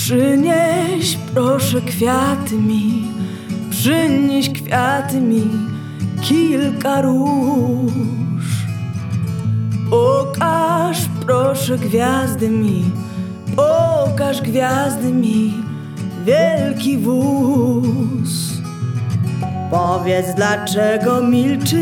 Przynieś proszę kwiaty mi, przynieś kwiaty mi, kilka róż. Pokaż proszę gwiazdy mi, pokaż gwiazdy mi, wielki wóz. Powiedz, dlaczego milczy